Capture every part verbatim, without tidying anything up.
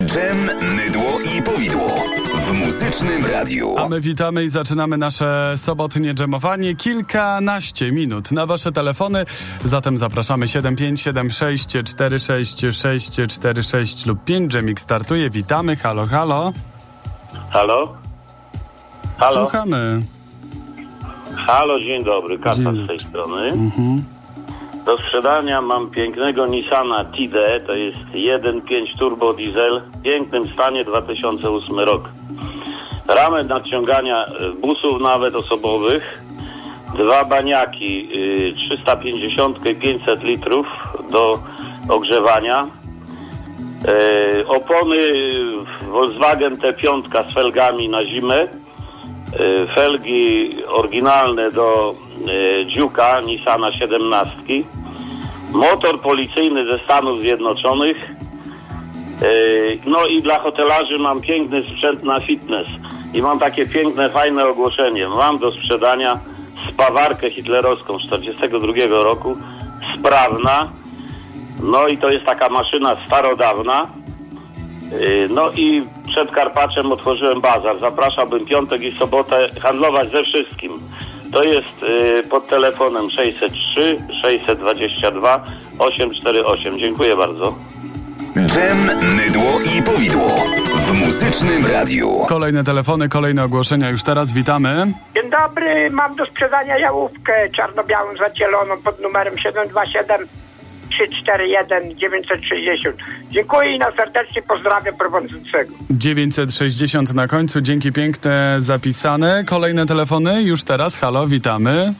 Dżem, mydło i powidło w Muzycznym Radiu. A my witamy i zaczynamy nasze sobotnie dżemowanie. Kilkanaście minut na wasze telefony. Zatem zapraszamy siedem pięć siedem sześć cztery sześć sześć cztery sześć lub pięć. Dżemik startuje. Witamy. Halo, halo. Halo? Halo? Słuchamy. Halo, dzień dobry. Kasa Dzień z tej strony. Mhm. Do sprzedania mam pięknego Nissana Tide. To jest jeden przecinek pięć turbo diesel. W pięknym stanie, dwa tysiące ósmy rok. Ramę nadciągania busów nawet osobowych. Dwa baniaki trzysta pięćdziesiąt i pięćset litrów do ogrzewania. Yy, opony Volkswagen T pięć z felgami na zimę. Yy, felgi oryginalne do yy, Dziuka Nissana siedemnastki. Motor policyjny ze Stanów Zjednoczonych. Yy, no i dla hotelarzy mam piękny sprzęt na fitness. I mam takie piękne, fajne ogłoszenie. Mam do sprzedania spawarkę hitlerowską z czterdziestego drugiego roku. Sprawna. No i to jest taka maszyna starodawna. Yy, no i przed Karpaczem otworzyłem bazar. Zapraszałbym piątek i sobotę handlować ze wszystkim. To jest yy, pod telefonem sześćset trzy sześćset dwadzieścia dwa osiemset czterdzieści osiem. Dziękuję bardzo. Dżem, mydło i powidło w Muzycznym Radiu. Kolejne telefony, kolejne ogłoszenia. Już teraz witamy. Dzień dobry, mam do sprzedania jałówkę czarno-białą zacieloną pod numerem siedem dwa siedem trzy cztery jeden dziewięćset sześćdziesiąt. Dziękuję i na serdecznie pozdrawiam prowadzącego. dziewięćset sześćdziesiąt na końcu. Dzięki piękne, zapisane. Kolejne telefony. Już teraz. Halo, witamy.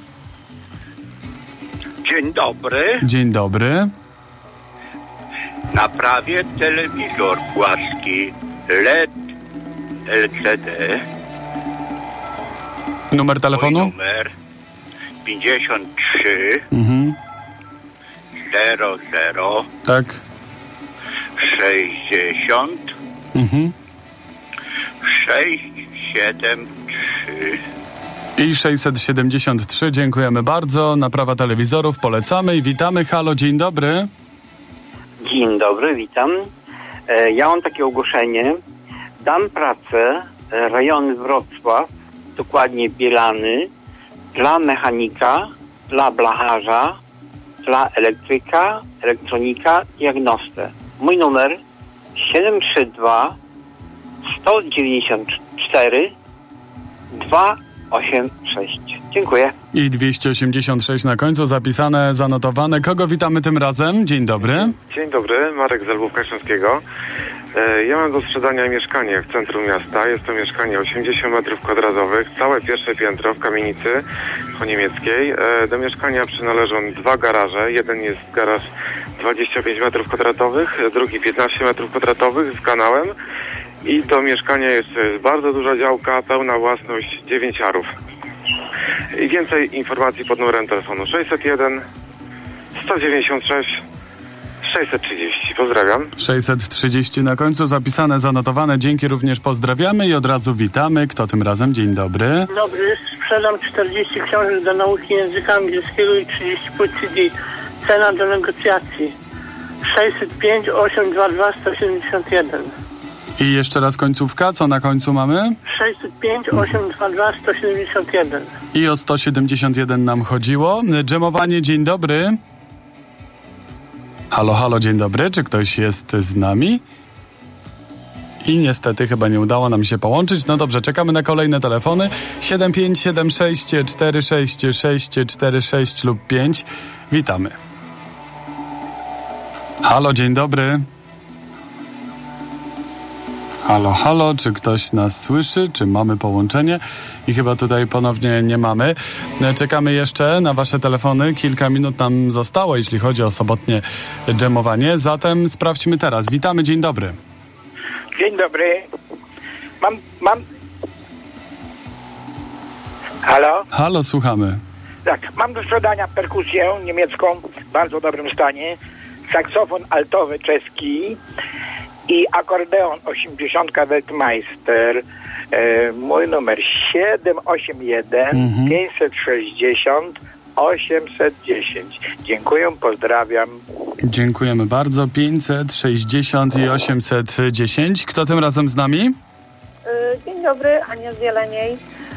Dzień dobry. Dzień dobry. Naprawię telewizor płaski L E D L C D. Numer telefonu? Mój numer pięćdziesiąt trzy Mhm. zero zero Tak. sześćdziesiąt Mhm. sześć siedem trzy. I sześćset siedemdziesiąt trzy. Dziękujemy bardzo. Naprawa telewizorów polecamy i witamy. Halo, dzień dobry. Dzień dobry, witam. E, ja mam takie ogłoszenie. Dam pracę, e, rejony Wrocław, dokładnie Bielany, dla mechanika, dla blacharza, dla elektryka, elektronika, diagnostę. Mój numer siedem trzy dwa sto dziewięćdziesiąt cztery dwa osiem sześć. Dziękuję. I dwieście osiemdziesiąt sześć na końcu, zapisane, zanotowane. Kogo witamy tym razem? Dzień dobry. Dzień dobry, Marek z Lwówka Śląskiego. E, ja mam do sprzedania mieszkanie w centrum miasta. Jest to mieszkanie osiemdziesiąt metrów kwadratowych, całe pierwsze piętro w kamienicy po niemieckiej. E, do mieszkania przynależą dwa garaże. Jeden jest garaż dwadzieścia pięć metrów kwadratowych, drugi piętnaście metrów kwadratowych z kanałem. I do mieszkania jeszcze jest bardzo duża działka, pełna własność, dziewięć arów. I więcej informacji pod numerem telefonu sześćset jeden sto dziewięćdziesiąt sześć sześćset trzydzieści. Pozdrawiam. sześćset trzydzieści na końcu, zapisane, zanotowane. Dzięki, również pozdrawiamy i od razu witamy. Kto tym razem? Dzień dobry. Dzień dobry, sprzedam czterdzieści książek do nauki języka angielskiego i trzydzieści płyt C D. Cena do negocjacji sześćset pięć osiemset dwadzieścia dwa sto siedemdziesiąt jeden. I jeszcze raz końcówka. Co na końcu mamy? sześćset pięć osiemset dwadzieścia dwa sto siedemdziesiąt jeden. I o sto siedemdziesiąt jeden nam chodziło. Dżemowanie, dzień dobry. Halo, halo, dzień dobry. Czy ktoś jest z nami? I niestety chyba nie udało nam się połączyć. No dobrze, czekamy na kolejne telefony. siedem pięć siedem sześć cztery sześć sześć cztery sześć lub pięć. Witamy. Halo, dzień dobry. Halo, halo, czy ktoś nas słyszy? Czy mamy połączenie? I chyba tutaj ponownie nie mamy. Czekamy jeszcze na wasze telefony. Kilka minut nam zostało, jeśli chodzi o sobotnie dżemowanie. Zatem sprawdźmy teraz. Witamy, dzień dobry. Dzień dobry. Mam, mam... Halo? Halo, słuchamy. Tak, mam do sprzedania perkusję niemiecką w bardzo dobrym stanie, saksofon altowy czeski i akordeon osiemdziesiąt Weltmeister. E, mój numer siedem osiem jeden pięćset sześćdziesiąt osiemset dziesięć. Dziękuję, pozdrawiam. Dziękujemy bardzo. pięćset sześćdziesiąt i osiemset dziesięć. Kto tym razem z nami? Dzień dobry, Ania z Jeleniej.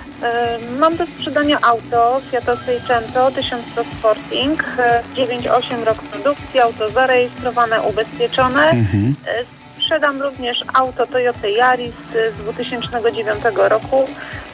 Mam do sprzedania auto Fiata Seicento tysiąc sto Sporting, dziewięć osiem rok produkcji, auto zarejestrowane, ubezpieczone. Mhm. Sprzedam również auto Toyota Yaris z dwa tysiące dziewiątego roku,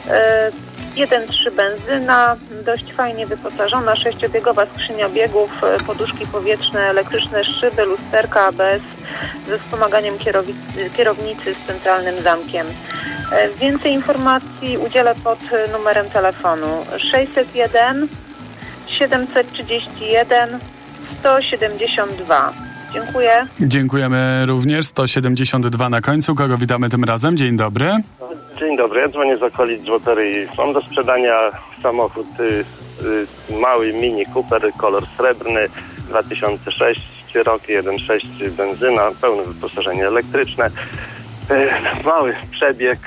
jeden przecinek trzy benzyna, dość fajnie wyposażona, sześciobiegowa skrzynia biegów, poduszki powietrzne, elektryczne szyby, lusterka A B S ze wspomaganiem kierowi- kierownicy z centralnym zamkiem. Więcej informacji udzielę pod numerem telefonu sześćset jeden siedemset trzydzieści jeden sto siedemdziesiąt dwa. Dziękuję. Dziękujemy również. sto siedemdziesiąt dwa na końcu. Kogo witamy tym razem? Dzień dobry. Dzień dobry, ja dzwonię z okolic Złotoryi. Mam do sprzedania samochód y, y, mały Mini Cooper, kolor srebrny, dwa tysiące szósty rok, jeden przecinek sześć benzyna, pełne wyposażenie elektryczne, y, mały przebieg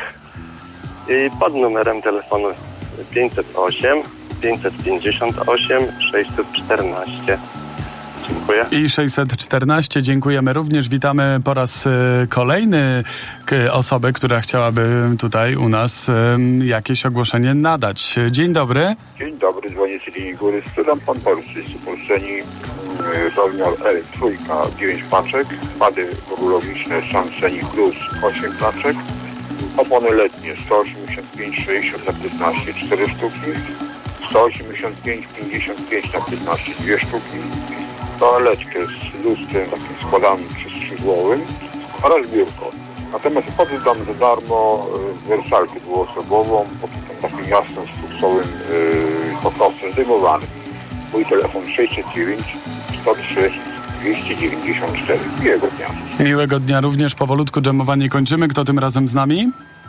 i pod numerem telefonu pięćset osiem pięćset pięćdziesiąt osiem sześćset czternaście. Dziękuję. I sześćset czternaście. Dziękujemy również. Witamy po raz y, kolejny k, osobę, która chciałaby tutaj u nas y, jakieś ogłoszenie nadać. Dzień dobry. Dzień dobry, dzwonię z linii góry. Sprzedam pan Polscy z Polszczeni rozmiar L trzy, dziewięć paczek, pady rulowiczne Samsung Plus osiem paczek, opony letnie sto osiemdziesiąt pięć sześćdziesiąt na piętnaście cztery sztuki, sto osiemdziesiąt pięć pięćdziesiąt pięć na piętnaście dwie sztuki, toaletkę z lustrem takim składanym przeskrzydłowym oraz biurko. Natomiast opłaty dam za darmo y, wersalkę dwuosobową pod takim jasnym fuksowym yy, pokosem zdejmowanym. Mój telefon sześćset dziewięć sto trzy dwieście dziewięćdziesiąt cztery. Miłego dnia. Miłego dnia również. Powolutku dżemowanie kończymy. Kto tym razem z nami?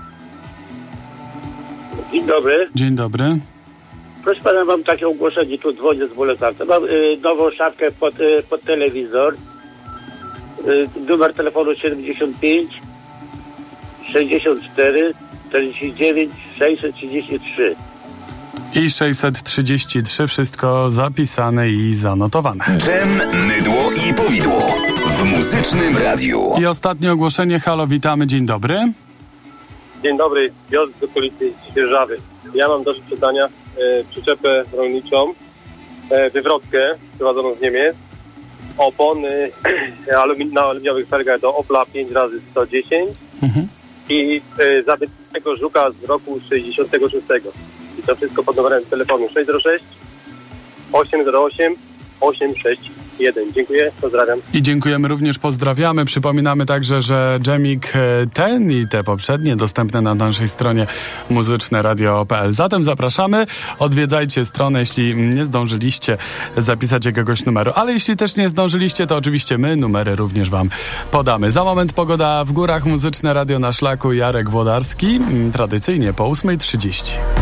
Dzień dobry. Dzień dobry. Proszę pana, mam takie ogłoszenie, tu dzwonię z Boletarca. Mam y, nową szafkę pod, y, pod telewizor. Y, numer telefonu siedemdziesiąt pięć sześćdziesiąt cztery czterdzieści dziewięć sześćset trzydzieści trzy. I sześćset trzydzieści trzy. Wszystko zapisane i zanotowane. Dżem, mydło i powidło w Muzycznym Radiu. I ostatnie ogłoszenie. Halo, witamy. Dzień dobry. Dzień dobry. Piotr z okolicy Świerżawy. Ja mam do sprzedania e, przyczepę rolniczą, e, wywrotkę sprowadzoną z Niemiec, opony alumi- na aluminiowych felgach do Opla pięć razy sto dziesięć mhm. i e, zabytnego żuka z roku sześćdziesiątego szóstego. I to wszystko pod numerem telefonu sześć zero sześć osiem zero osiem osiem sześć jeden. Dziękuję, pozdrawiam. I dziękujemy również, pozdrawiamy. Przypominamy także, że dżemik ten i te poprzednie dostępne na naszej stronie muzyczne radio kropka p l. Zatem zapraszamy, odwiedzajcie stronę, jeśli nie zdążyliście zapisać jakiegoś numeru. Ale jeśli też nie zdążyliście, to oczywiście my numery również wam podamy. Za moment pogoda w górach, Muzyczne Radio na szlaku, Jarek Włodarski, tradycyjnie po ósma trzydzieści.